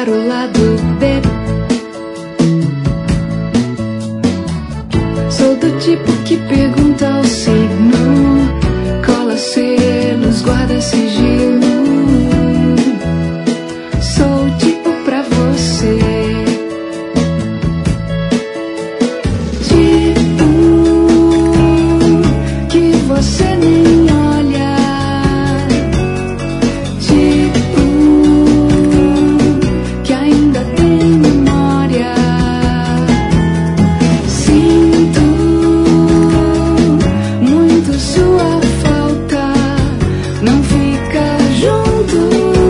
para o lado B. Sou do tipo que pergunta o signo, cola selos, guarda sigilo. Sou o tipo pra você. Tipo que você nem olha. Tipo que ainda tem memória. Sinto muito sua falta. Não fica junto.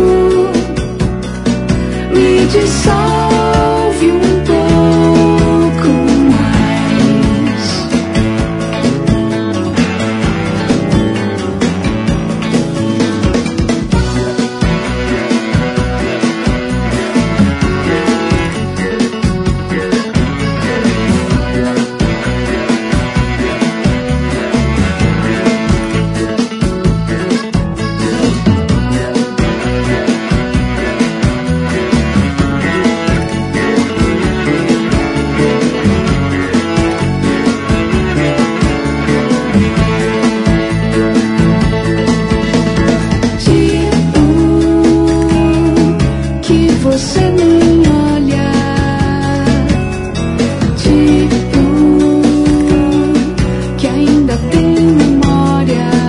Me dissolve um pouco mais. Que você nem olha. Tipo que ainda tem memória.